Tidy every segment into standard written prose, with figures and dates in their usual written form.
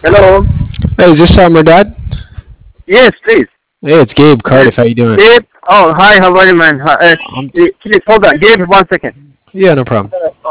Hello. Hey, is this Merdad? Yes, please. Hey, it's Gabe Cardiff. How you doing? Gabe. Oh, hi. How are you, man? Um, Please hold on. Gabe, 1 second. yeah, no problem.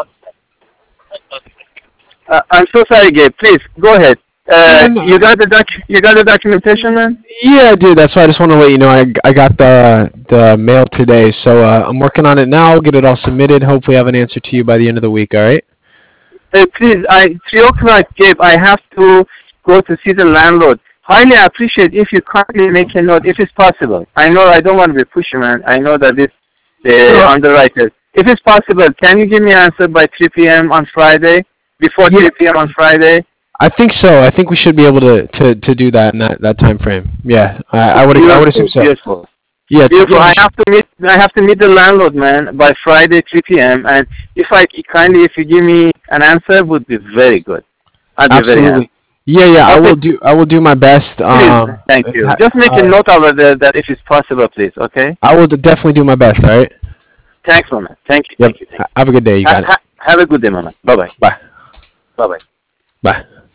I'm so sorry, Gabe. Please go ahead. Yeah, no, You got the documentation, man. yeah, I do. That's why I just want to let you know I got the mail today, so I'm working on it now. I'll get it all submitted. Hopefully, have an answer to you by the end of the week. All right? Please, 3 o'clock, Gabe. I have to go to see the landlord. Highly appreciate if you kindly make a note, if it's possible. I know I don't want to be pushy, man. I know that this the Uh, underwriters. If it's possible, can you give me an answer by 3 p.m. on Friday? Before yeah, 3 p.m. on Friday? I think so. I think we should be able to do that in that time frame. Yeah, I would assume Beautiful, so. beautiful. Yeah, Beautiful. yeah, I have to meet the landlord, man, by Friday 3 p.m. And if you give me an answer, would be very good. I'd be very happy. absolutely. Yeah, yeah, I Okay, will do. I will do my best. please, thank you. Just make a Uh, note over there that if it's possible, please. Okay. I will definitely do my best. All right. Thanks, man. Thank you, Yep. thank you, thank you. Have a good day. You got it. Have a good day, man. Bye bye. Bye. Bye bye. Bye.